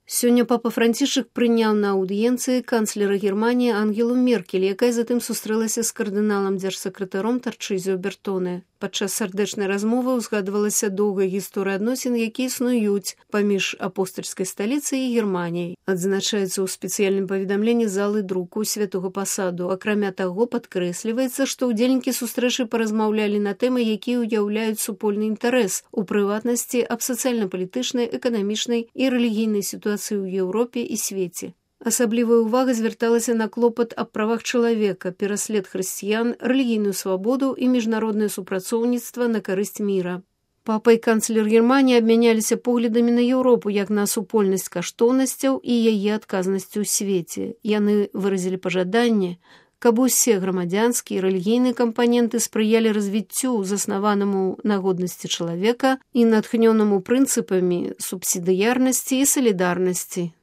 Сёння папа Францішак прыняў на аўдыенцыі канцлера Германіі Ангелу Меркель, якая затым сустрэлася з кардыналам дзяржсакратаром Тарчызіо Бертоне. Падчас сардэчнай размовы ўзгадвалася доўгая гісторыя адносін, якія існуюць паміж апостальскай сталіцай і Германіяй. Адзначаецца ў спецыяльным паведамленні залы друку святога пасаду. Акрамя таго, падкрэсліваецца, што ўдзельнікі сустрэчы паразмаўлялі на тэмы, якія ўяўляюць супольны інтарэс, у прыватнасці аб сацыяльна-палітычнай, эканамічнай і рэлігійнай сітуацыі ў Еўропе і свеце. Асаблівая ўвага звярталася на клопат аб правах чалавека, пераслед хрысціян, рэлігійную свабоду і міжнароднае супрацоўніцтва на карысць міра. Папа і канцлер Германіі абмяняліся поглядамі на Еўропу як на супольнасць каштоўнасцяў і яе адказнасцю ў свеце. Яны выразілі пажаданне, каб усе грамадзянскія і рэлігійныя кампаненты спрыялі развіццю, заснаванаму на годнасці чалавека і натхнёнаму прынцыпамі субсідыярнасці і салідарнасці.